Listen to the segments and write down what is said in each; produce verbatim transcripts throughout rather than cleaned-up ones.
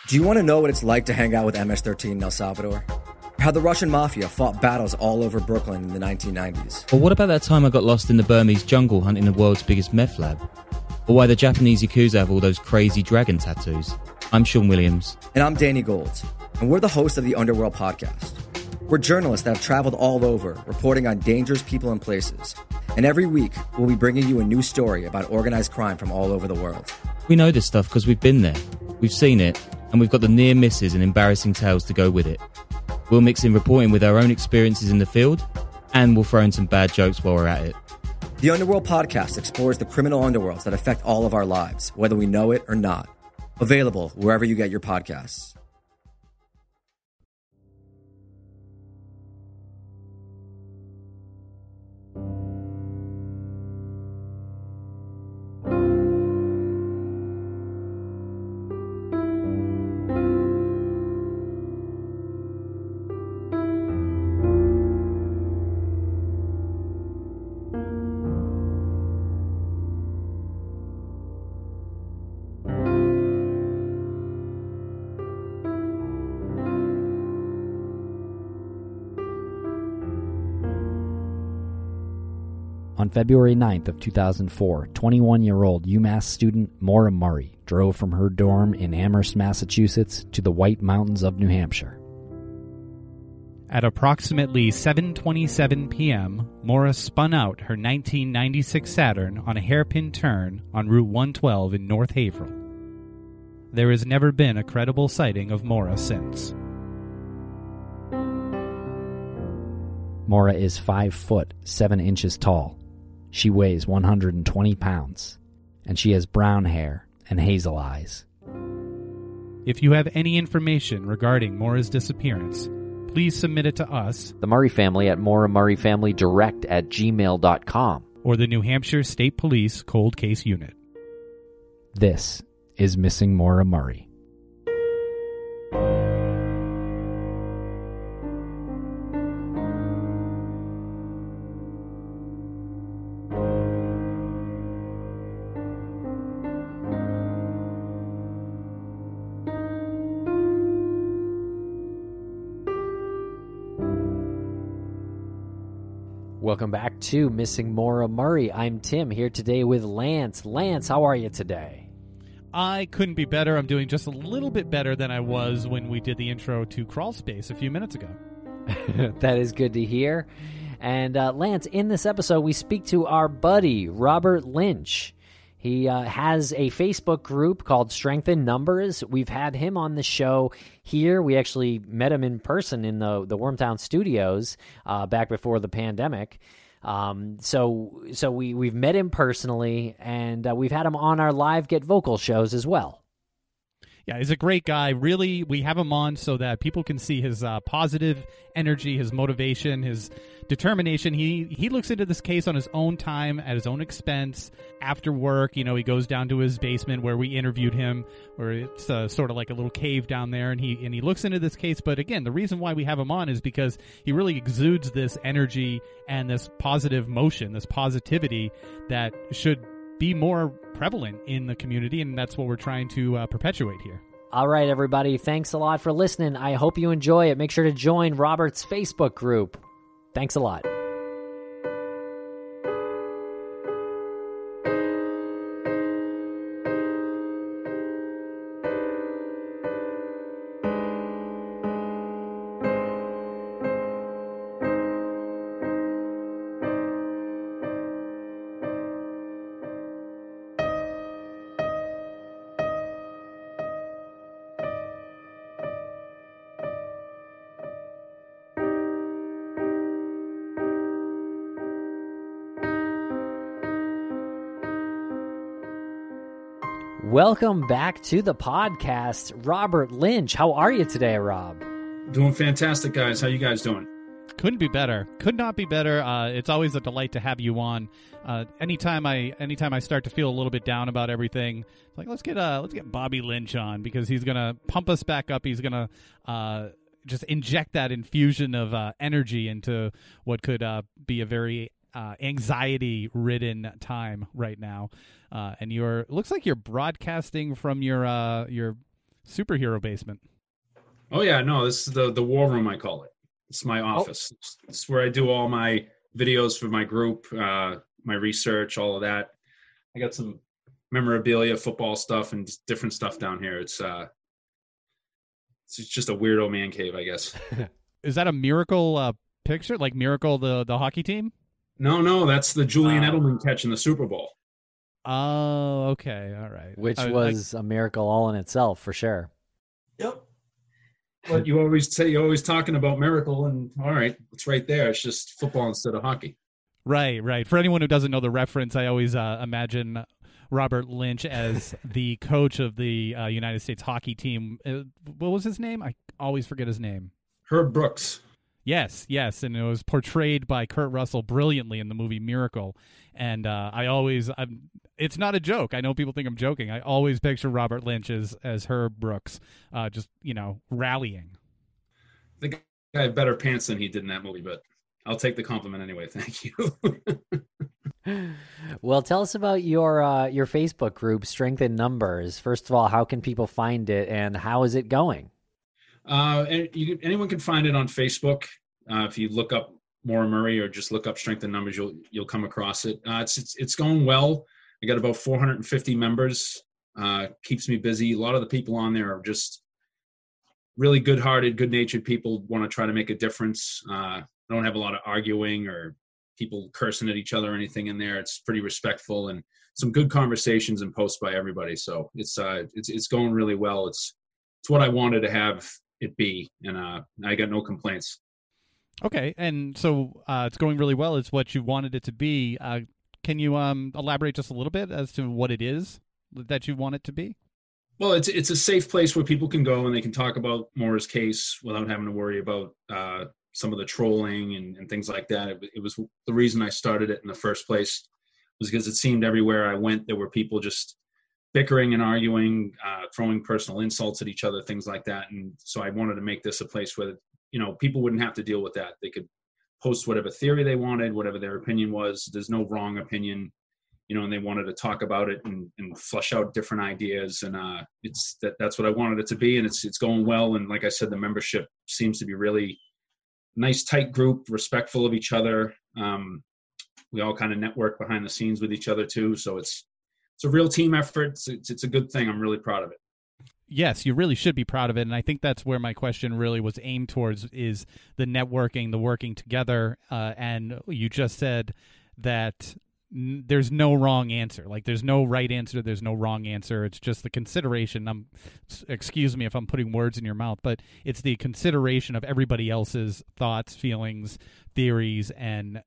Do you want to know what it's like to hang out with M S thirteen in El Salvador? How the Russian mafia fought battles all over Brooklyn in the nineteen nineties? Or what about that time I got lost in the Burmese jungle hunting the world's biggest meth lab? Or why the Japanese Yakuza have all those crazy dragon tattoos? I'm Sean Williams. And I'm Danny Gold. And we're the hosts of the Underworld Podcast. We're journalists that have traveled all over, reporting on dangerous people and places. And every week, we'll be bringing you a new story about organized crime from all over the world. We know this stuff because we've been there, we've seen it, and we've got the near misses and embarrassing tales to go with it. We'll mix in reporting with our own experiences in the field, and we'll throw in some bad jokes while we're at it. The Underworld Podcast explores the criminal underworlds that affect all of our lives, whether we know it or not. Available wherever you get your podcasts. On February ninth of two thousand four, twenty-one-year-old UMass student Maura Murray drove from her dorm in Amherst, Massachusetts to the White Mountains of New Hampshire. At approximately seven twenty-seven p.m., Maura spun out her nineteen ninety-six Saturn on a hairpin turn on Route one twelve in North Haverhill. There has never been a credible sighting of Maura since. Maura is five foot seven inches tall. She weighs one hundred twenty pounds, and she has brown hair and hazel eyes. If you have any information regarding Maura's disappearance, please submit it to us, the Murray family, at Maura Murray Family Direct at gmail dot com, or the New Hampshire State Police Cold Case Unit. This is Missing Maura Murray. Welcome back to Missing Maura Murray. I'm Tim, here today with Lance. Lance, how are you today? I couldn't be better. I'm doing just a little bit better than I was when we did the intro to Crawl Space a few minutes ago. That is good to hear. And uh, Lance, in this episode, we speak to our buddy, Robert Lynch. He uh, has a Facebook group called Strength in Numbers. We've had him on the show here. We actually met him in person in the, the Wormtown studios uh, back before the pandemic. Um, so so we, we've met him personally, and uh, we've had him on our live Get Vocal shows as well. Yeah, he's a great guy. Really, we have him on so that people can see his uh, positive energy, his motivation, his determination. He he looks into this case on his own time, at his own expense, after work. You know, he goes down to his basement where we interviewed him, where it's uh, sort of like a little cave down there, and he and he looks into this case. But again, the reason why we have him on is because he really exudes this energy and this positive motion, this positivity that should be more prevalent in the community, and that's what we're trying to uh, perpetuate here. All right, everybody. Thanks a lot for listening. I hope you enjoy it. Make sure to join Robert's Facebook group. Thanks a lot. Welcome back to the podcast, Robert Lynch. How are you today, Rob? Doing fantastic, guys. How you guys doing? Couldn't be better. Could not be better. Uh, it's always a delight to have you on. Uh, anytime I anytime I start to feel a little bit down about everything, it's like let's get uh, let's get Bobby Lynch on, because he's gonna pump us back up. He's gonna uh, just inject that infusion of uh, energy into what could uh, be a very uh, anxiety-ridden time right now. Uh, and you're it looks like you're broadcasting from your uh, your superhero basement. Oh yeah, no, this is the the war room, I call it. It's my office. Oh. It's where I do all my videos for my group, uh, my research, all of that. I got some memorabilia, football stuff, and different stuff down here. It's uh, it's just a weirdo man cave, I guess. Is that a Miracle uh, picture, like Miracle the the hockey team? No, no, that's the Julian uh, Edelman catch in the Super Bowl. Oh, okay, all right. Which I, was I, a miracle all in itself, for sure. Yep. But you always say you're always talking about miracle, and all right, it's right there. It's just football instead of hockey. Right, right. For anyone who doesn't know the reference, I always uh, imagine Robert Lynch as the coach of the uh, United States hockey team. Uh, what was his name? I always forget his name. Herb Brooks. Yes, yes, and it was portrayed by Kurt Russell brilliantly in the movie Miracle. And uh, I always, I'm, it's not a joke. I know people think I'm joking. I always picture Robert Lynch as, as Herb Brooks, uh, just, you know, rallying. I think I have better pants than he did in that movie, but I'll take the compliment anyway. Thank you. Well, tell us about your uh, your Facebook group, Strength in Numbers. First of all, how can people find it, and how is it going? Uh, and you, anyone can find it on Facebook. Uh, if you look up Maura Murray or just look up Strength in Numbers, you'll you'll come across it. Uh, it's, it's it's going well. I got about four hundred fifty members. Uh, keeps me busy. A lot of the people on there are just really good-hearted, good-natured people. Want to try to make a difference. Uh, I don't have a lot of arguing or people cursing at each other or anything in there. It's pretty respectful and some good conversations and posts by everybody. So it's uh it's it's going really well. It's it's what I wanted to have it be, and uh, I got no complaints. Okay, and so uh, it's going really well. It's what you wanted it to be. Uh, can you um, elaborate just a little bit as to what it is that you want it to be? Well, it's it's a safe place where people can go and they can talk about Maura's case without having to worry about uh, some of the trolling and, and things like that. It, it was the reason I started it in the first place, was because it seemed everywhere I went there were people just bickering and arguing, uh, throwing personal insults at each other, things like that. And so I wanted to make this a place where, you know, people wouldn't have to deal with that. They could post whatever theory they wanted, whatever their opinion was. There's no wrong opinion, you know, and they wanted to talk about it and, and flush out different ideas. And uh, it's that that's what I wanted it to be. And it's, it's going well. And like I said, the membership seems to be really nice, tight group, respectful of each other. Um, we all kind of network behind the scenes with each other too. So it's, it's a real team effort. It's, it's, it's a good thing. I'm really proud of it. Yes, you really should be proud of it. And I think that's where my question really was aimed towards, is the networking, the working together. Uh, and you just said that n- there's no wrong answer. Like, there's no right answer. There's no wrong answer. It's just the consideration. I'm, excuse me if I'm putting words in your mouth, but it's the consideration of everybody else's thoughts, feelings, theories, and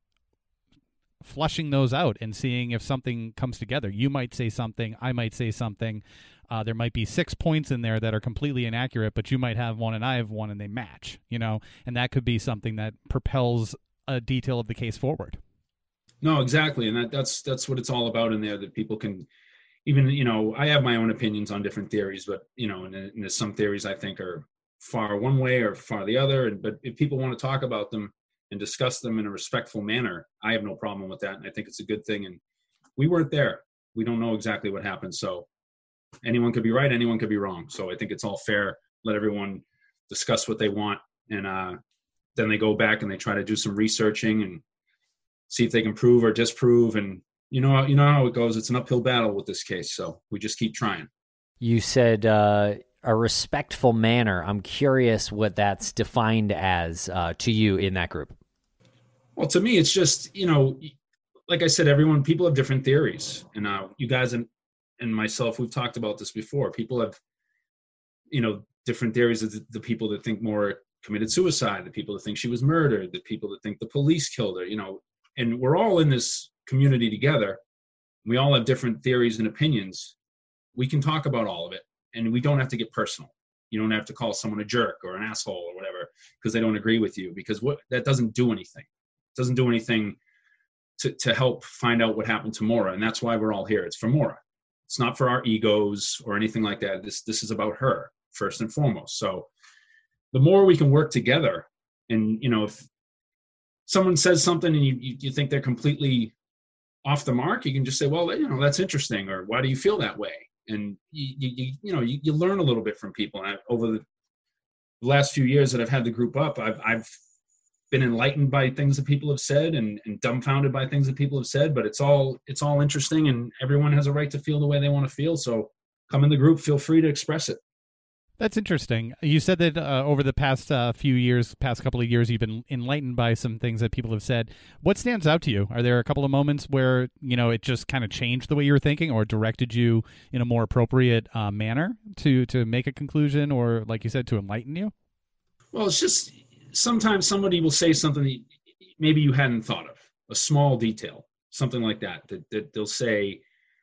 flushing those out and seeing if something comes together. You might say something, I might say something. Uh, there might be six points in there that are completely inaccurate, but you might have one and I have one and they match, you know, and that could be something that propels a detail of the case forward. No, exactly. And that, that's, that's what it's all about in there, that people can even, you know, I have my own opinions on different theories, but, you know, and, and there's some theories I think are far one way or far the other. And, but if people want to talk about them and discuss them in a respectful manner, I have no problem with that. And I think it's a good thing. And we weren't there. We don't know exactly what happened. So anyone could be right, anyone could be wrong. So I think it's all fair. Let everyone discuss what they want. And uh, then they go back and they try to do some researching and see if they can prove or disprove. And you know, you know how it goes. It's an uphill battle with this case. So we just keep trying. You said uh, a respectful manner. I'm curious what that's defined as uh, to you in that group. Well, to me, it's just, you know, like I said, everyone, people have different theories. And uh, you guys and, and myself, we've talked about this before. People have, you know, different theories of the, the people that think Maura committed suicide, the people that think she was murdered, the people that think the police killed her, you know, and we're all in this community together. We all have different theories and opinions. We can talk about all of it, and we don't have to get personal. You don't have to call someone a jerk or an asshole or whatever because they don't agree with you, because what that doesn't do anything. It doesn't do anything to, to help find out what happened to Maura. And that's why we're all here. It's for Maura. It's not for our egos or anything like that. This, this is about her first and foremost. So the more we can work together, and, you know, if someone says something and you, you, you think they're completely off the mark, you can just say, well, you know, that's interesting. Or why do you feel that way? and you you, you know you, you learn a little bit from people. And I, over the last few years that I've had the group up, I've I've been enlightened by things that people have said and, and dumbfounded by things that people have said. But it's all it's all interesting, and everyone has a right to feel the way they want to feel. So come in the group, feel free to express it. That's interesting. You said that uh, over the past uh, few years, past couple of years, you've been enlightened by some things that people have said. What stands out to you? Are there a couple of moments where, you know, it just kind of changed the way you were thinking or directed you in a more appropriate uh, manner to, to make a conclusion or, like you said, to enlighten you? Well, it's just sometimes somebody will say something that maybe you hadn't thought of, a small detail, something like that, that, that they'll say,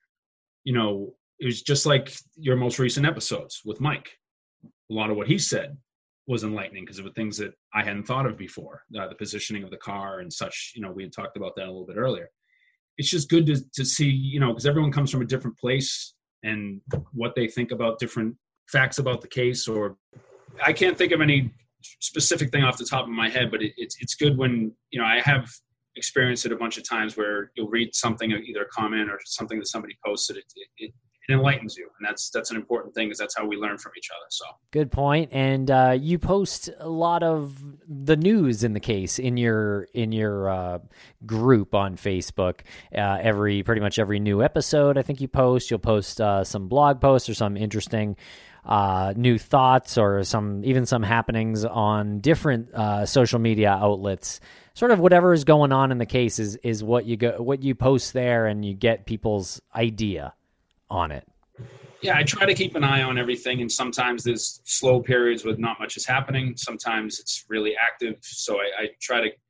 you know, it was just like your most recent episodes with Mike. A lot of what he said was enlightening because of the things that I hadn't thought of before, uh, the positioning of the car and such. You know, we had talked about that a little bit earlier. It's just good to to see, you know, because everyone comes from a different place and what they think about different facts about the case. Or I can't think of any specific thing off the top of my head, but it, it's it's good when, you know, I have experienced it a bunch of times where you'll read something, either a comment or something that somebody posted. It, it, it It enlightens you, and that's that's an important thing because that's how we learn from each other. So good point. And uh, you post a lot of the news in the case in your in your uh, group on Facebook. Uh, every pretty much every new episode, I think you post. You'll post uh, some blog posts or some interesting uh, new thoughts or some even some happenings on different uh, social media outlets. Sort of whatever is going on in the case is is what you go what you post there, and you get people's idea on it. Yeah, I try to keep an eye on everything, and sometimes there's slow periods with not much is happening. Sometimes it's really active, so I, I try to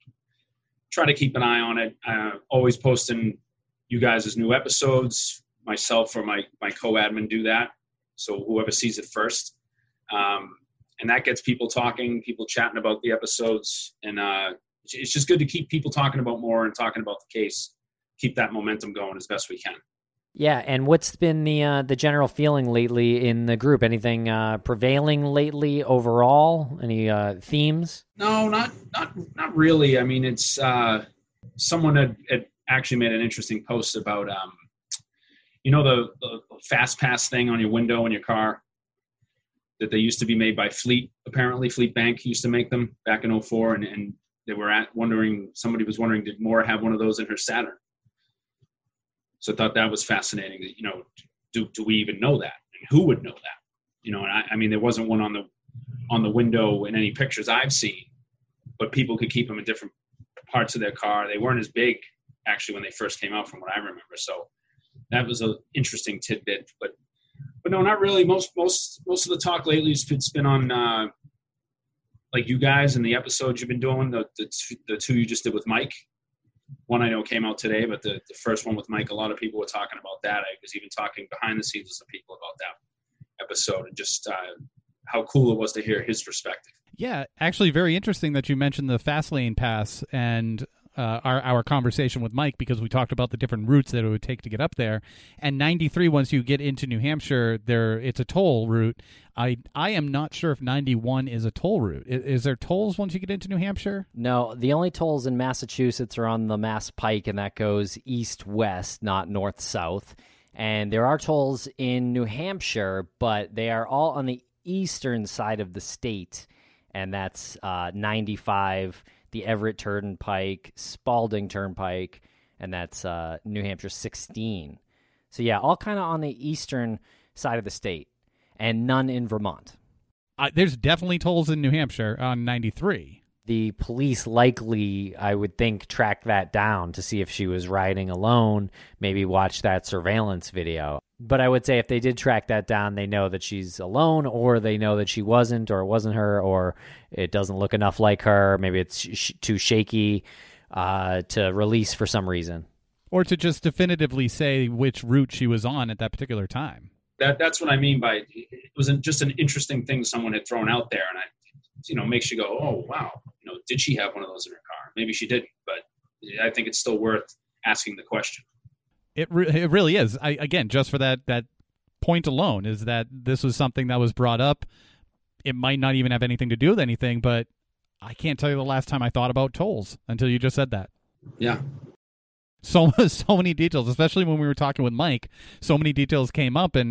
try to keep an eye on it. Uh, always posting you guys' new episodes. Myself or my my co-admin do that, so whoever sees it first, um, and that gets people talking, people chatting about the episodes, and uh, it's just good to keep people talking about more and talking about the case. Keep that momentum going as best we can. Yeah, and what's been the uh, the general feeling lately in the group? Anything uh, prevailing lately overall? Any uh, themes? No, not not not really. I mean, it's uh, someone had, had actually made an interesting post about, um, you know, the, the Fast Pass thing on your window in your car that they used to be made by Fleet. Apparently, Fleet Bank used to make them back in oh four, and, and they were at wondering. Somebody was wondering, did Maura have one of those in her Saturn? So I thought that was fascinating that, you know, do do we even know that? And who would know that? You know, and I, I mean, there wasn't one on the on the window in any pictures I've seen, but people could keep them in different parts of their car. They weren't as big, actually, when they first came out from what I remember. So that was an interesting tidbit. But but no, not really. Most most most of the talk lately has been on, uh, like you guys and the episodes you've been doing, the, the, the two you just did with Mike. One I know came out today, but the, the first one with Mike, a lot of people were talking about that. I was even talking behind the scenes with some people about that episode and just uh, how cool it was to hear his perspective. Yeah, actually very interesting that you mentioned the fast lane pass and uh, our, our conversation with Mike, because we talked about the different routes that it would take to get up there. And ninety-three, once you get into New Hampshire, there it's a toll route. I I am not sure if ninety-one is a toll route. Is, is there tolls once you get into New Hampshire? No, the only tolls in Massachusetts are on the Mass Pike, and that goes east-west, not north-south. And there are tolls in New Hampshire, but they are all on the eastern side of the state, and that's uh, ninety-five, the Everett Turnpike, Spalding Turnpike, and that's uh, New Hampshire sixteen. So yeah, all kind of on the eastern side of the state, and none in Vermont. Uh, there's definitely tolls in New Hampshire on ninety-three. The police likely, I would think, tracked that down to see if she was riding alone, maybe watch that surveillance video. But I would say if they did track that down, they know that she's alone, or they know that she wasn't, or it wasn't her, or it doesn't look enough like her. Maybe it's sh- too shaky uh, to release for some reason. Or to just definitively say which route she was on at that particular time. That That's what I mean by it was just an interesting thing someone had thrown out there, and I, you know, makes you go, oh, wow, you know, did she have one of those in her car? Maybe she didn't, but I think it's still worth asking the question. It re- it really is. I, again, just for that that point alone, is that this was something that was brought up. It might not even have anything to do with anything, but I can't tell you the last time I thought about tolls until you just said that. Yeah. So so many details, especially when we were talking with Mike. So many details came up, and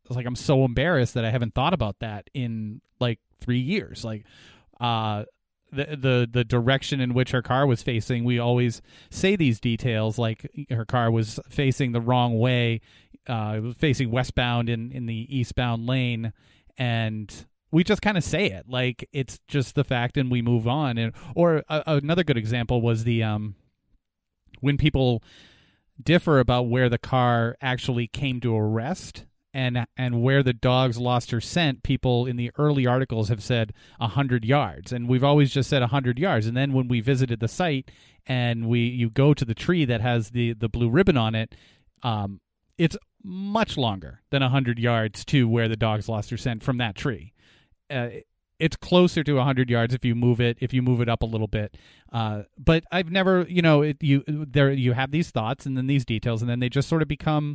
was like, I'm so embarrassed that I haven't thought about that in like three years. Like, uh, the the the direction in which her car was facing, we always say these details, like her car was facing the wrong way, uh, facing westbound in, in the eastbound lane, and we just kind of say it like it's just the fact, and we move on. And or uh, another good example was the um when people differ about where the car actually came to a rest and and where the dogs lost her scent. People in the early articles have said one hundred yards, and we've always just said one hundred yards. And then when we visited the site and we you go to the tree that has the, the blue ribbon on it, um, it's much longer than one hundred yards to where the dogs lost her scent from that tree. Uh, it's closer to one hundred yards if you move it if you move it up a little bit. Uh, but I've never, you know, it, you there you have these thoughts and then these details, and then they just sort of become,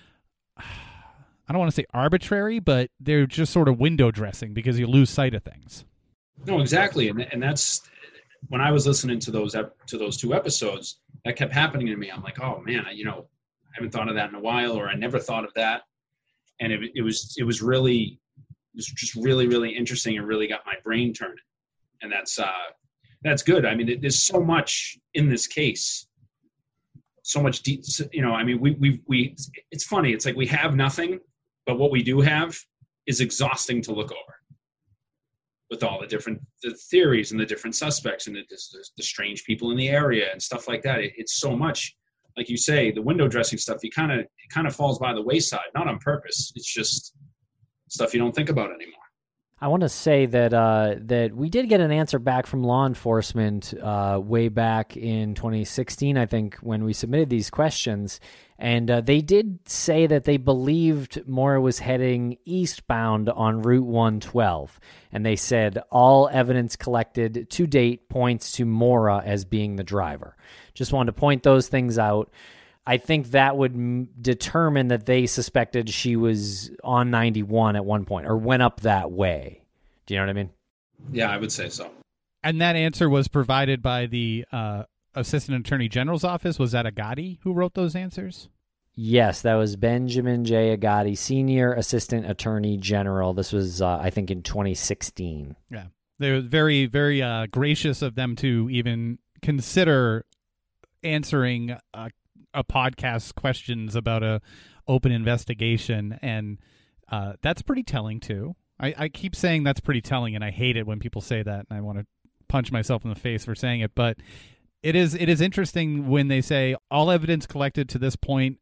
I don't want to say arbitrary, but they're just sort of window dressing because you lose sight of things. No, exactly, and and that's when I was listening to those ep- to those two episodes, that kept happening to me. I'm like, oh man, I, you know, I haven't thought of that in a while, or I never thought of that, and it, it was it was really it was just really really interesting and really got my brain turning, and that's uh, that's good. I mean, it, there's so much in this case, so much deep. You know, I mean, we we we. It's funny. It's like we have nothing. But what we do have is exhausting to look over with all the different the theories and the different suspects and the, the, the strange people in the area and stuff like that. It, it's so much, like you say, the window dressing stuff, you kind of, it kind of falls by the wayside, not on purpose. It's just stuff you don't think about anymore. I want to say that uh, that we did get an answer back from law enforcement uh, way back in twenty sixteen, I think, when we submitted these questions. And uh, they did say that they believed Maura was heading eastbound on Route one twelve. And they said all evidence collected to date points to Maura as being the driver. Just wanted to point those things out. I think that would m- determine that they suspected she was on ninety-one at one point or went up that way. Do you know what I mean? Yeah, I would say so. And that answer was provided by the uh, Assistant Attorney General's office. Was that Agati who wrote those answers? Yes, that was Benjamin J. Agati, Senior Assistant Attorney General. This was, uh, I think, in twenty sixteen. Yeah, they were very, very uh, gracious of them to even consider answering uh, a podcast questions about a open investigation, and uh, that's pretty telling too. I, I keep saying that's pretty telling, and I hate it when people say that, and I want to punch myself in the face for saying it. But it is it is interesting when they say all evidence collected to this point,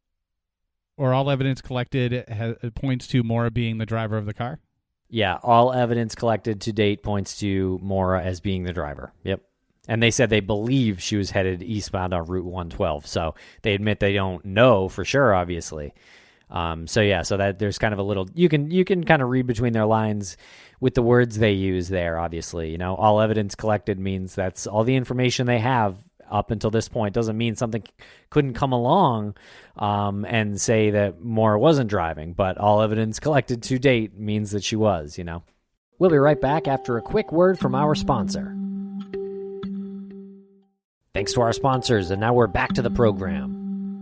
or all evidence collected ha- points to Maura being the driver of the car. Yeah, all evidence collected to date points to Maura as being the driver. Yep. And they said they believe she was headed eastbound on Route one twelve. So they admit they don't know for sure, obviously. Um, so yeah, so that there's kind of a little, you can you can kind of read between their lines with the words they use there, obviously. You know, all evidence collected means that's all the information they have up until this point. Doesn't mean something couldn't come along um, and say that Maura wasn't driving, but all evidence collected to date means that she was, you know. We'll be right back after a quick word from our sponsor. Thanks to our sponsors, and now we're back to the program.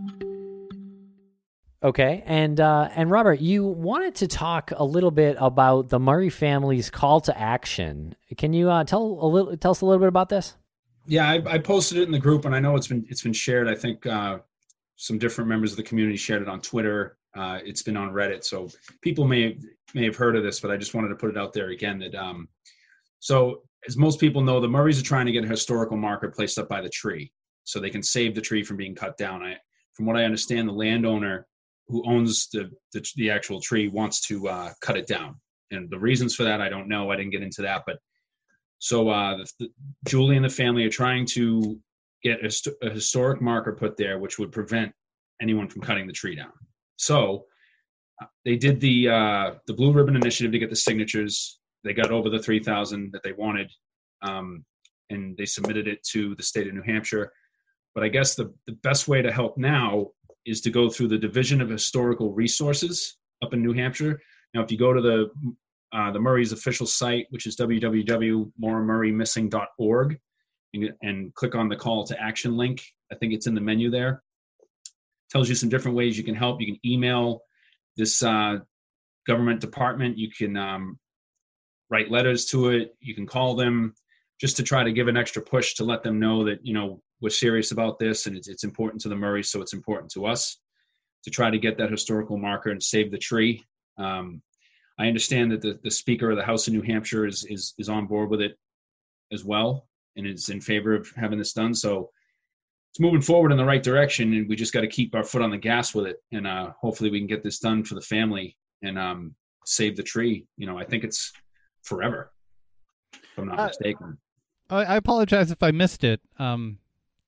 Okay, and uh, and Robert, you wanted to talk a little bit about the Murray family's call to action. Can you uh, tell a little, tell us a little bit about this? Yeah, I, I posted it in the group, and I know it's been it's been shared. I think uh, some different members of the community shared it on Twitter. Uh, it's been on Reddit, so people may have, may have heard of this, but I just wanted to put it out there again. That um, so as most people know, the Murrays are trying to get a historical marker placed up by the tree, so they can save the tree from being cut down. I, from what I understand, the landowner who owns the the, the actual tree wants to uh, cut it down, and the reasons for that I don't know. I didn't get into that, but. So uh, the, the, Julie and the family are trying to get a, a historic marker put there, which would prevent anyone from cutting the tree down. So uh, they did the uh, the Blue Ribbon Initiative to get the signatures. They got over the three thousand that they wanted, um, and they submitted it to the state of New Hampshire. But I guess the, the best way to help now is to go through the Division of Historical Resources up in New Hampshire. Now, if you go to the Uh, the Murray's official site, which is w w w dot maura murray missing dot org, and, and click on the call to action link. I think it's in the menu there. Tells you some different ways you can help. You can email this uh, government department, you can um, write letters to it. You can call them just to try to give an extra push to let them know that, you know, we're serious about this and it's, it's important to the Murrays, so it's important to us to try to get that historical marker and save the tree. Um, I understand that the, the Speaker of the House of New Hampshire is, is is on board with it as well and is in favor of having this done. So it's moving forward in the right direction, and we just got to keep our foot on the gas with it. And uh, hopefully we can get this done for the family and um, save the tree. You know, I think it's forever, if I'm not uh, mistaken. I, I apologize if I missed it. Um,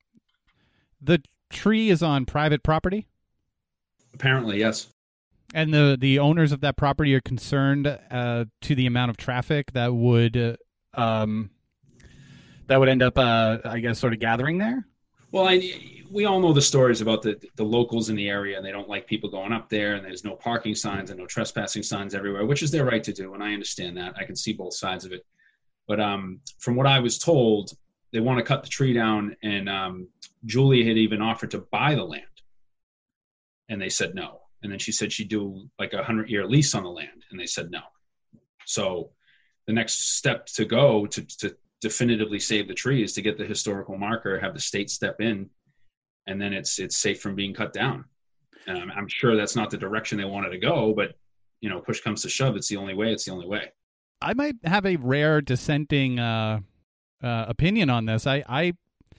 the tree is on private property? Apparently, yes. And the, the owners of that property are concerned uh, to the amount of traffic that would uh, um, that would end up, uh, I guess, sort of gathering there? Well, I, we all know the stories about the, the locals in the area, and they don't like people going up there, and there's no parking signs and no trespassing signs everywhere, which is their right to do, and I understand that. I can see both sides of it. But um, from what I was told, they want to cut the tree down, and um, Julie had even offered to buy the land, and they said no. And then she said she'd do like a hundred-year lease on the land, and they said no. So the next step to go to, to definitively save the tree is to get the historical marker, have the state step in, and then it's it's safe from being cut down. And I'm, I'm sure that's not the direction they wanted to go, but you know, push comes to shove, it's the only way. It's the only way. I might have a rare dissenting uh, uh, opinion on this. I, I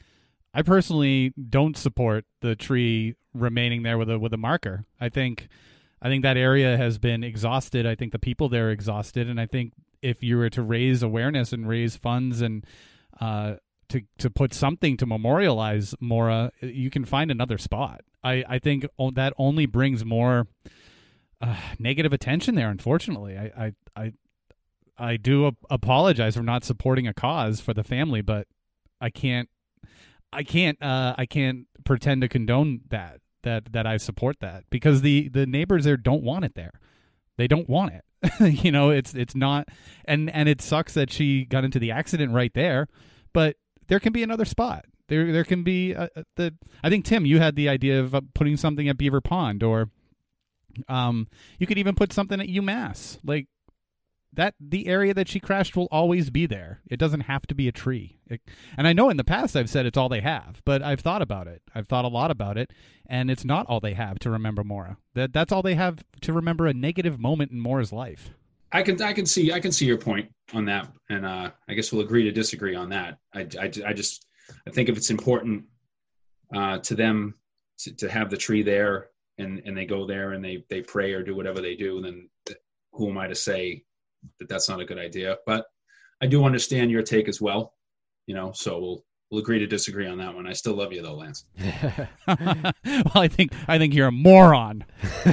I personally don't support the tree remaining there with a with a marker. I think I think that area has been exhausted. I think the people there are exhausted, and I think if you were to raise awareness and raise funds and uh, to to put something to memorialize Maura, you can find another spot. I, I think that only brings more uh, negative attention there. Unfortunately, I I I, I do ap- apologize for not supporting a cause for the family, but I can't. I can't. Uh, I can't pretend to condone that. That that I support that because the, the neighbors there don't want it there. They don't want it. you know, it's it's not. And and it sucks that she got into the accident right there. But there can be another spot. There there can be a, a, the. I think Tim, you had the idea of uh, putting something at Beaver Pond, or um, you could even put something at UMass. Like that, the area that she crashed will always be there. It doesn't have to be a tree. It, and I know in the past I've said it's all they have, but I've thought about it. I've thought a lot about it, and it's not all they have to remember Maura. That that's all they have to remember a negative moment in Maura's life. I can I can see I can see your point on that, and uh, I guess we'll agree to disagree on that. I, I, I just I think if it's important uh, to them to, to have the tree there, and, and they go there and they, they pray or do whatever they do, then who am I to say that that's not a good idea? But I do understand your take as well, you know, so we'll we'll agree to disagree on that one. I still love you though, Lance. Well, I think I think you're a moron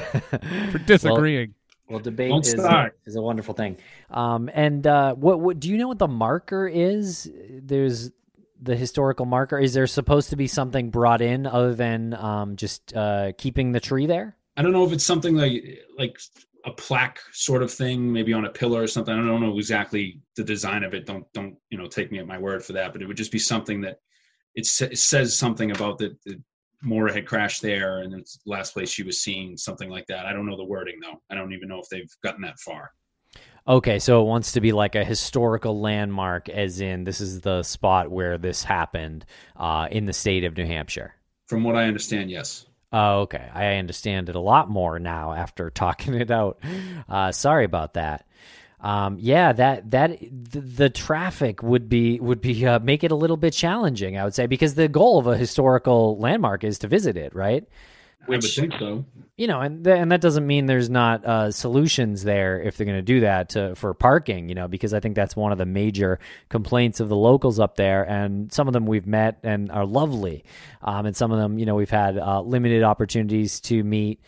for disagreeing. Well, well debate is a, is a wonderful thing. Um, and uh, what what do you know what the marker is? There's the historical marker. Is there supposed to be something brought in other than um, just uh, keeping the tree there? I don't know if it's something like like a plaque sort of thing, maybe on a pillar or something. I don't know exactly the design of it. Don't, don't, you know, take me at my word for that, but it would just be something that it, sa- it says something about that Maura had crashed there and it's the last place she was seen, something like that. I don't know the wording though. I don't even know if they've gotten that far. Okay. So it wants to be like a historical landmark, as in this is the spot where this happened uh, in the state of New Hampshire. From what I understand, yes. Oh, okay. I understand it a lot more now after talking it out. Uh, sorry about that. Um, yeah, that that the, the traffic would be would be uh, make it a little bit challenging, I would say, because the goal of a historical landmark is to visit it, right? Which, I would think so. You know, and th- and that doesn't mean there's not uh, solutions there if they're going to do that to, for parking, you know, because I think that's one of the major complaints of the locals up there. And some of them we've met and are lovely. Um, and some of them, you know, we've had uh, limited opportunities to meet.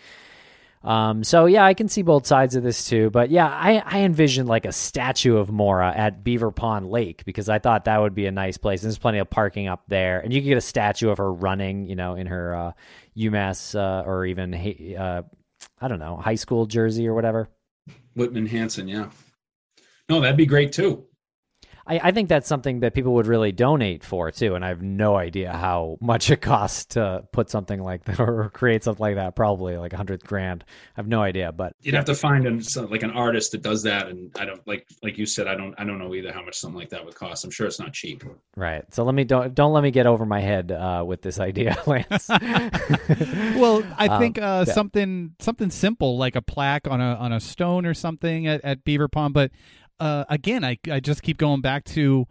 Um, so, yeah, I can see both sides of this, too. But, yeah, I, I envisioned like a statue of Maura at Beaver Pond Lake because I thought that would be a nice place. There's plenty of parking up there. And you could get a statue of her running, you know, in her uh, UMass uh, or even, uh, I don't know, high school jersey or whatever. Whitman Hanson, yeah. No, that'd be great, too. I, I think that's something that people would really donate for too, and I have no idea how much it costs to put something like that or create something like that. Probably like a hundred grand. I have no idea, but you'd have to find an, like an artist that does that, and I don't like like you said, I don't I don't know either how much something like that would cost. I'm sure it's not cheap. Right. So let me don't don't let me get over my head uh, with this idea, Lance. Well, I think Um, uh, yeah. something something simple like a plaque on a on a stone or something at, at Beaver Pond. But uh, again, I I just keep going back to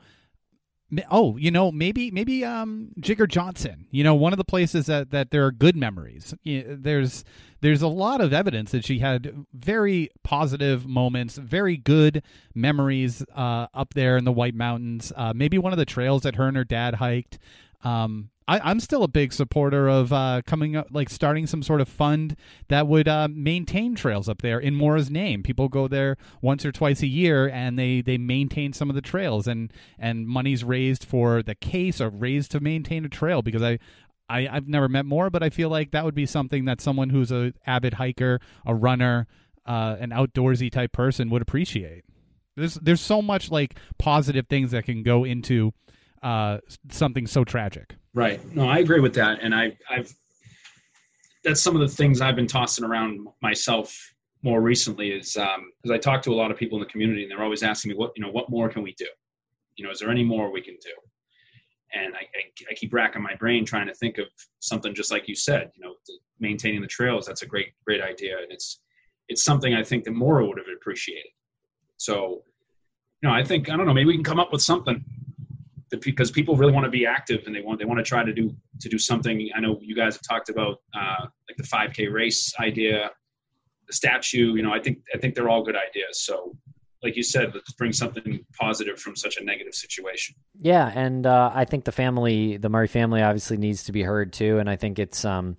oh, you know, maybe maybe um, Jigger Johnson. You know, one of the places that, that there are good memories. Y- There's there's a lot of evidence that she had very positive moments, very good memories uh, up there in the White Mountains. Uh, maybe one of the trails that her and her dad hiked. Um, I, I'm still a big supporter of uh, coming up, like starting some sort of fund that would uh, maintain trails up there in Mora's name. People go there once or twice a year, and they, they maintain some of the trails, and, and money's raised for the case or raised to maintain a trail. Because I, I I've never met Mora, but I feel like that would be something that someone who's a avid hiker, a runner, uh, an outdoorsy type person would appreciate. There's there's so much like positive things that can go into uh, something so tragic. Right. No, I agree with that. And I, I've, that's some of the things I've been tossing around myself more recently is, um, because I talk to a lot of people in the community, and they're always asking me, what, you know, what more can we do? You know, is there any more we can do? And I, I, I keep racking my brain trying to think of something just like you said, you know, the, maintaining the trails. That's a great, great idea. And it's, it's something I think that Mora would have appreciated. So, you know, I think, I don't know, maybe we can come up with something. Because people really want to be active, and they want they want to try to do to do something. I know you guys have talked about uh, like the five K race idea, the statue. You know, I think I think they're all good ideas. So, like you said, let's bring something positive from such a negative situation. Yeah, and uh, I think the family, the Murray family, obviously needs to be heard too. And I think it's um,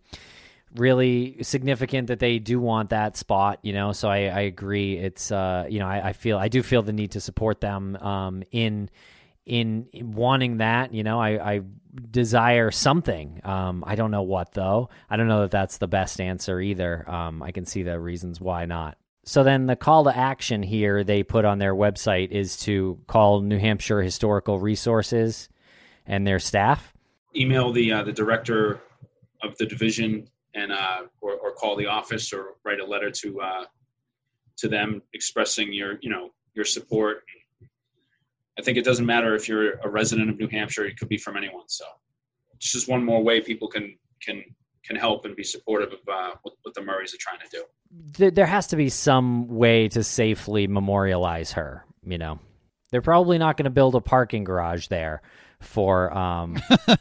really significant that they do want that spot. You know, so I, I agree. It's uh, you know, I, I feel I do feel the need to support them um, in. In wanting that, you know, I, I desire something. Um, I don't know what, though. I don't know that that's the best answer either. Um, I can see the reasons why not. So then the call to action here they put on their website is to call New Hampshire Historical Resources and their staff. Email the uh, the director of the division, and uh, or, or call the office, or write a letter to uh, to them expressing your you know your support. I think it doesn't matter if you're a resident of New Hampshire; it could be from anyone. So it's just one more way people can can can help and be supportive of uh, what, what the Murrays are trying to do. There has to be some way to safely memorialize her. You know, they're probably not going to build a parking garage there for, um,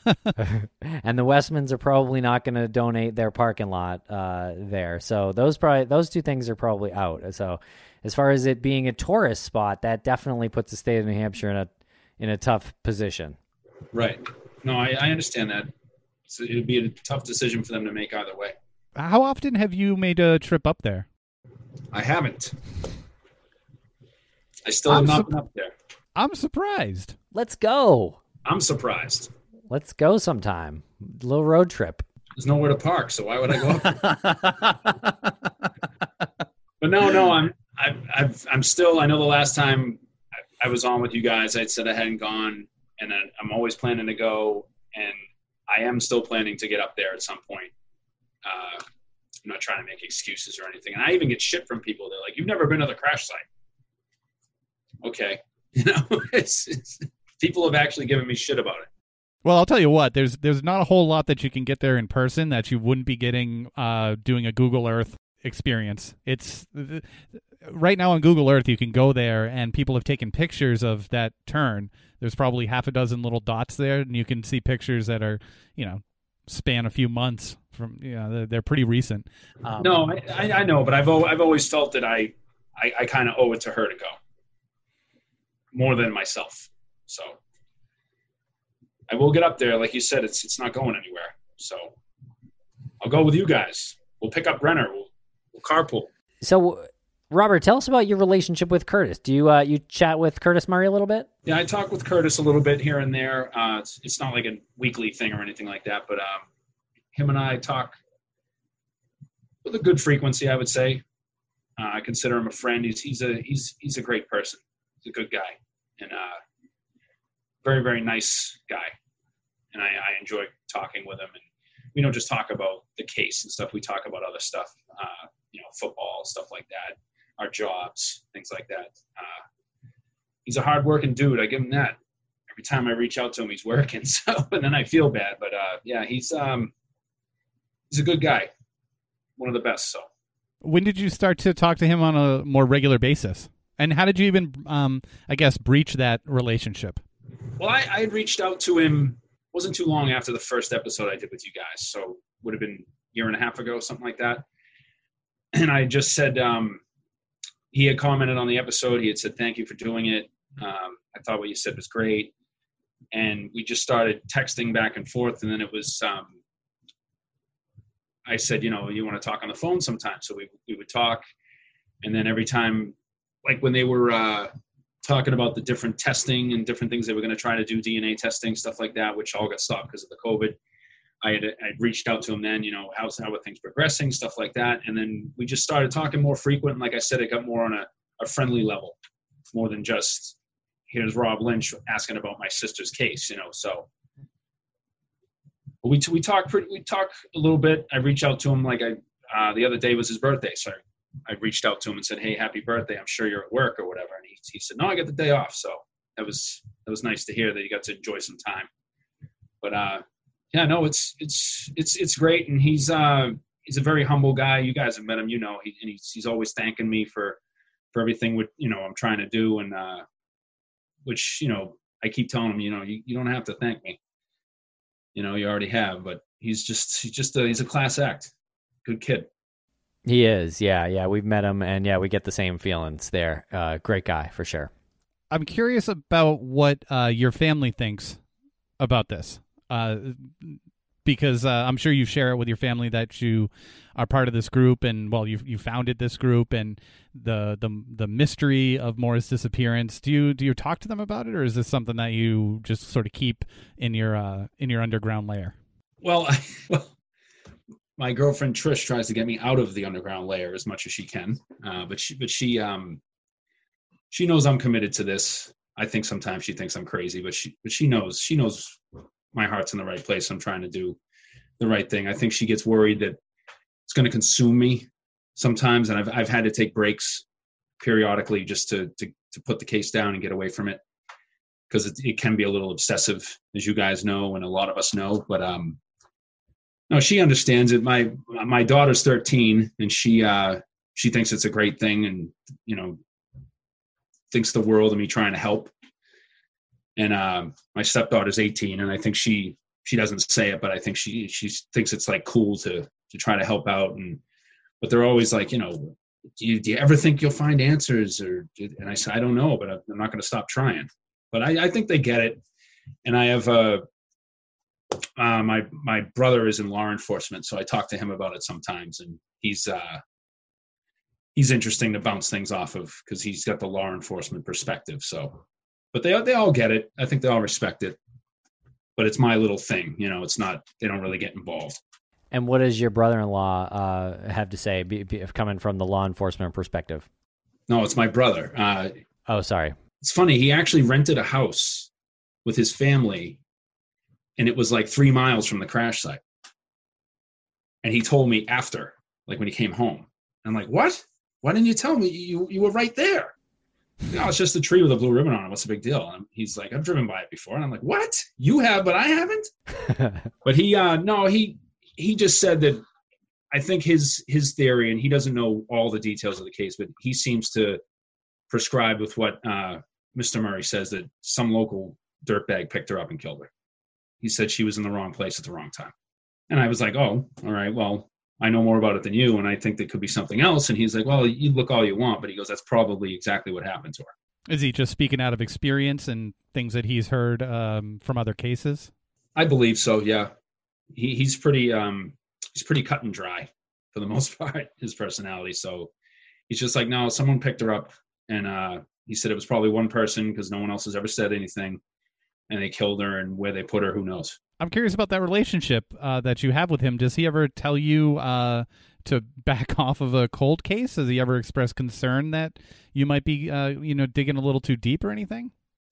and the Westmans are probably not going to donate their parking lot uh, there. So those probably those two things are probably out. So. As far as it being a tourist spot, that definitely puts the state of New Hampshire in a in a tough position. Right. No, I, I understand that. So it'd be a tough decision for them to make either way. How often have you made a trip up there? I haven't. I still I'm have not su- been up there. I'm surprised. Let's go. I'm surprised. Let's go sometime. A little road trip. There's nowhere to park, so why would I go up there? But no, no, I'm I've, I've, I'm still, I know the last time I, I was on with you guys, I said I hadn't gone, and I, I'm always planning to go, and I am still planning to get up there at some point. Uh, I'm not trying to make excuses or anything. And I even get shit from people. They're like, you've never been to the crash site. Okay. You know, it's, it's, people have actually given me shit about it. Well, I'll tell you what, there's there's not a whole lot that you can get there in person that you wouldn't be getting uh, doing a Google Earth experience. It's right now on Google Earth, you can go there, and people have taken pictures of that turn. There's probably half a dozen little dots there, and you can see pictures that are, you know, span a few months from, you know, they're, they're pretty recent. Um, No, I, I know, but I've I've always felt that I I, I kind of owe it to her to go more than myself. So I will get up there, like you said. It's it's not going anywhere. So I'll go with you guys. We'll pick up Renner. We'll, we'll carpool. So, Robert, tell us about your relationship with Curtis. Do you uh, you chat with Curtis Murray a little bit? Yeah, I talk with Curtis a little bit here and there. Uh, it's, it's not like a weekly thing or anything like that, but um, him and I talk with a good frequency, I would say. Uh, I consider him a friend. He's he's a he's he's a great person. He's a good guy, and uh, very, very nice guy. And I, I enjoy talking with him. And we don't just talk about the case and stuff. We talk about other stuff, uh, you know, football, stuff like that, our jobs, things like that. Uh, he's a hardworking dude. I give him that. Every time I reach out to him, he's working. So, and then I feel bad. But uh, yeah, he's um, he's a good guy. One of the best. So, when did you start to talk to him on a more regular basis? And how did you even, um, I guess, breach that relationship? Well, I, I had reached out to him. Wasn't too long after the first episode I did with you guys. So would have been a year and a half ago, something like that. And I just said, um, he had commented on the episode. He had said, thank you for doing it. Um, I thought what you said was great. And we just started texting back and forth. And then it was, um, I said, you know, you want to talk on the phone sometime? So we, we would talk. And then every time, like when they were, uh, talking about the different testing and different things they were going to try to do, D N A testing, stuff like that, which all got stopped because of the COVID. I had I'd reached out to him then, you know, how's how are things progressing, stuff like that. And then we just started talking more frequent. And like I said, it got more on a, a friendly level, more than just, here's Rob Lynch asking about my sister's case, you know. So we we talked pretty, we talked a little bit. I reached out to him like I uh, the other day was his birthday, so I reached out to him and said, hey, happy birthday. I'm sure you're at work or whatever. And he, he said, no, I got the day off. So that was, that was nice to hear that he got to enjoy some time. But, uh, yeah, no, it's, it's, it's, it's great. And he's, uh, he's a very humble guy. You guys have met him, you know, he, and he's, he's always thanking me for, for everything with, you know, I'm trying to do. And, uh, which, you know, I keep telling him, you know, you, you don't have to thank me. You know, you already have, but he's just, he's just, a, he's a class act. Good kid. He is, yeah, yeah. We've met him, and yeah, we get the same feelings there. Uh, great guy, for sure. I'm curious about what uh, your family thinks about this, uh, because uh, I'm sure you share it with your family that you are part of this group, and well, you you founded this group, and the the the mystery of Maura's disappearance. Do you do you talk to them about it, or is this something that you just sort of keep in your uh, in your underground lair? Well, I, well. My girlfriend Trish tries to get me out of the underground layer as much as she can, uh, but she, but she, um, she knows I'm committed to this. I think sometimes she thinks I'm crazy, but she, but she knows, she knows my heart's in the right place. I'm trying to do the right thing. I think she gets worried that it's going to consume me sometimes, and I've I've had to take breaks periodically just to to to put the case down and get away from it, because it, it can be a little obsessive, as you guys know, and a lot of us know. But um. No, she understands it. My my daughter's thirteen, and she uh, she thinks it's a great thing, and you know, thinks the world of me trying to help. And uh, my stepdaughter's eighteen, and I think she she doesn't say it, but I think she she thinks it's like cool to to try to help out. And but they're always like, you know, do you, do you ever think you'll find answers? Or and I said, I don't know, but I'm not going to stop trying. But I, I think they get it, and I have a. Uh, my my brother is in law enforcement, so I talk to him about it sometimes, and he's uh, he's interesting to bounce things off of because he's got the law enforcement perspective. So, but they they all get it. I think they all respect it. But it's my little thing, you know. It's not. They don't really get involved. And what does your brother-in-law uh, have to say, be, be, coming from the law enforcement perspective? No, it's my brother. Uh, oh, sorry. It's funny. He actually rented a house with his family. And it was like three miles from the crash site. And he told me after, like when he came home. I'm like, what? Why didn't you tell me? You you were right there. No, it's just a tree with a blue ribbon on it. What's the big deal? And he's like, I've driven by it before. And I'm like, what? You have, but I haven't? But he, uh, no, he he just said that I think his his theory, and he doesn't know all the details of the case, but he seems to prescribe with what uh, Mister Murray says, that some local dirtbag picked her up and killed her. He said she was in the wrong place at the wrong time. And I was like, oh, all right, well, I know more about it than you, and I think there could be something else. And he's like, well, you look all you want, but he goes, that's probably exactly what happened to her. Is he just speaking out of experience and things that he's heard um, from other cases? I believe so, yeah. He, he's pretty um, he's pretty cut and dry for the most part, his personality. So he's just like, no, someone picked her up. And uh, he said it was probably one person because no one else has ever said anything. And they killed her, and where they put her, who knows? I'm curious about that relationship uh, that you have with him. Does he ever tell you uh, to back off of a cold case? Has he ever expressed concern that you might be, uh, you know, digging a little too deep or anything?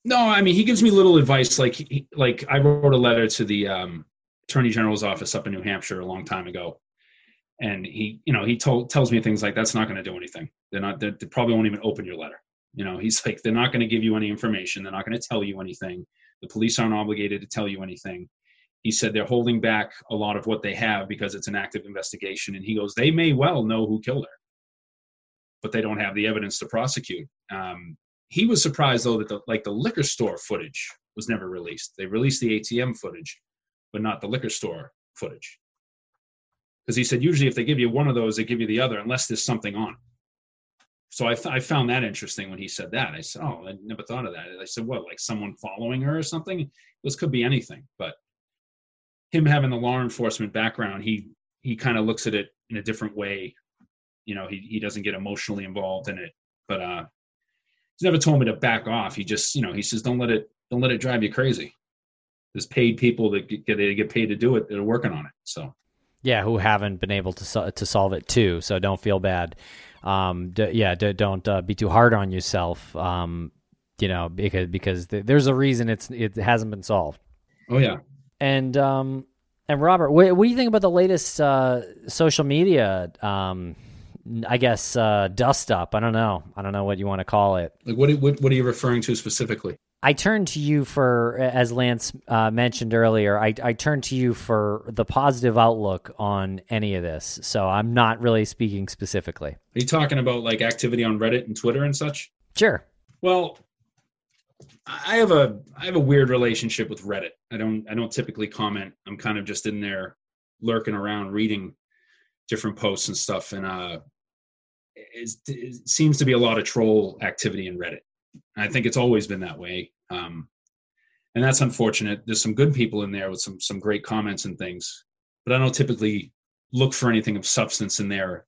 No, I mean, he gives me little advice. Like, he, like I wrote a letter to the um, Attorney General's office up in New Hampshire a long time ago. And he, you know, he told, tells me things like, that's not going to do anything. They're not, they're, they probably won't even open your letter. You know, he's like, they're not going to give you any information. They're not going to tell you anything. The police aren't obligated to tell you anything. He said they're holding back a lot of what they have because it's an active investigation. And he goes, they may well know who killed her, but they don't have the evidence to prosecute. Um, he was surprised, though, that the, like the liquor store footage was never released. They released the A T M footage, but not the liquor store footage. Because he said, usually if they give you one of those, they give you the other, unless there's something on. So I, th- I found that interesting when he said that. I said, oh, I never thought of that. I said, what, like someone following her or something? This could be anything. But him having the law enforcement background, he he kind of looks at it in a different way. You know, he, he doesn't get emotionally involved in it. But uh, he's never told me to back off. He just, you know, he says, don't let it don't let it drive you crazy. There's paid people that get, they get paid to do it that are working on it. So. Yeah, who haven't been able to so- to solve it too. So don't feel bad. Um, d- yeah, d- don't uh, be too hard on yourself. Um, you know, because because th- there's a reason it's it hasn't been solved. Oh yeah. And um, and Robert, what, what do you think about the latest uh, social media? Um, I guess uh, dust up. I don't know. I don't know what you want to call it. Like what what what are you referring to specifically? I turned to you for, as Lance uh, mentioned earlier, I, I turned to you for the positive outlook on any of this. So I'm not really speaking specifically. Are you talking about like activity on Reddit and Twitter and such? Sure. Well, I have a I have a weird relationship with Reddit. I don't I don't typically comment. I'm kind of just in there lurking around, reading different posts and stuff. And uh, it's, it seems to be a lot of troll activity in Reddit. I think it's always been that way. Um, and that's unfortunate. There's some good people in there with some some great comments and things, but I don't typically look for anything of substance in there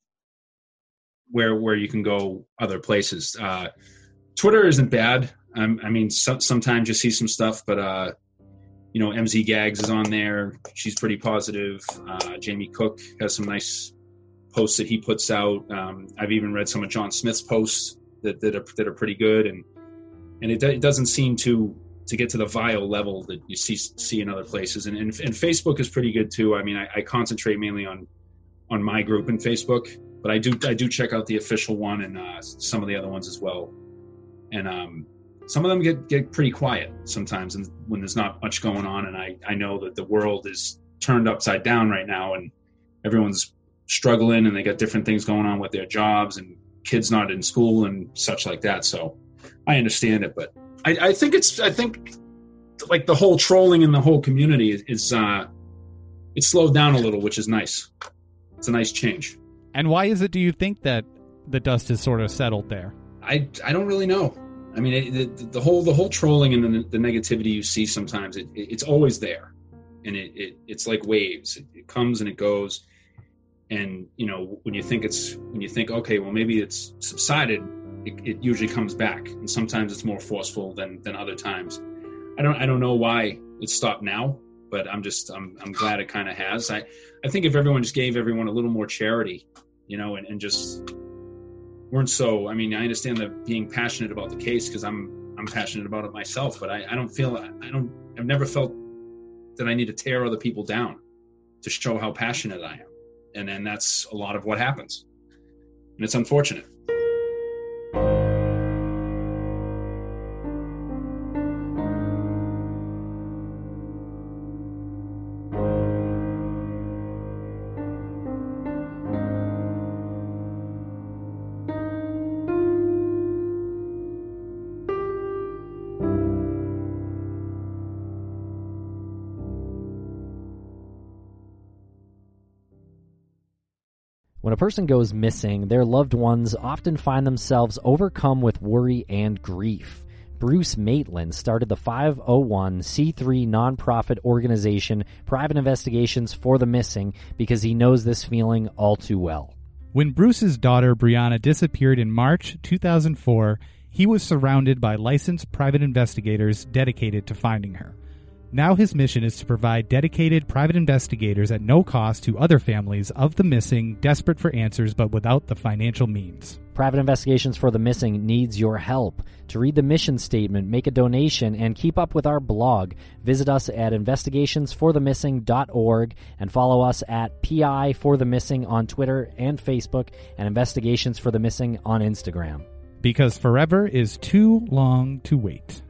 where where you can go other places. Uh, Twitter isn't bad. Um, I mean, so, sometimes you see some stuff, but, uh, you know, M Z Gags is on there. She's pretty positive. Uh, Jamie Cook has some nice posts that he puts out. Um, I've even read some of John Smith's posts that, that are that are pretty good, and and it, it doesn't seem to to get to the vile level that you see see in other places. And and, and Facebook is pretty good too. I mean, I, I concentrate mainly on on my group in Facebook, but I do I do check out the official one and uh, some of the other ones as well. And um, some of them get, get pretty quiet sometimes, and when there's not much going on. And I I know that the world is turned upside down right now, and everyone's struggling, and they got different things going on with their jobs, and kids not in school and such like that. So I understand it, but I, I think it's, I think like the whole trolling in the whole community is, is uh, it's slowed down a little, which is nice. It's a nice change. And why is it, do you think that the dust has sort of settled there? I, I don't really know. I mean, it, the, the whole, the whole trolling and the, the negativity you see sometimes, it, it, it's always there. And it, it it's like waves. It, it comes and it goes. And, you know, when you think it's, when you think, okay, well, maybe it's subsided, it, it usually comes back. And sometimes it's more forceful than, than other times. I don't, I don't know why it stopped now, but I'm just, I'm, I'm glad it kind of has. I, I think if everyone just gave everyone a little more charity, you know, and, and just weren't so, I mean, I understand that being passionate about the case, because I'm, I'm passionate about it myself, but I, I don't feel, I don't, I've never felt that I need to tear other people down to show how passionate I am. And then that's a lot of what happens. And it's unfortunate. When a person goes missing, their loved ones often find themselves overcome with worry and grief. Bruce Maitland started the five oh one c three nonprofit organization Private Investigations for the Missing because he knows this feeling all too well. When Bruce's daughter Brianna disappeared in March two thousand four, he was surrounded by licensed private investigators dedicated to finding her. Now his mission is to provide dedicated private investigators at no cost to other families of the missing, desperate for answers but without the financial means. Private Investigations for the Missing needs your help. To read the mission statement, make a donation, and keep up with our blog, visit us at investigations for the missing dot org and follow us at P I for the Missing on Twitter and Facebook and Investigations for the Missing on Instagram. Because forever is too long to wait.